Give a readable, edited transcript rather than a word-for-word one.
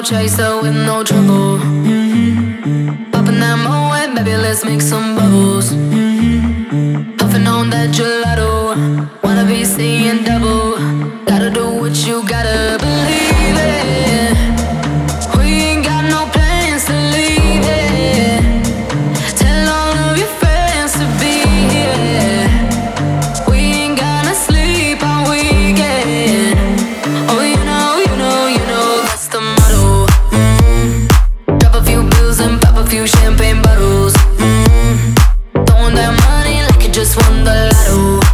chaser with no trouble. Popping that moe, baby, let's make some bubbles. Puffing on that gelato, wanna be seeing double. Gotta do what you gotta believe it. We ain't got no plans to leave it. Tell all of your friends to be here. We ain't gonna sleep all weekend. Oh, you know that's the motto. Drop a few bills and pop a few champagne bottles. Throwing that money like you just won the lotto.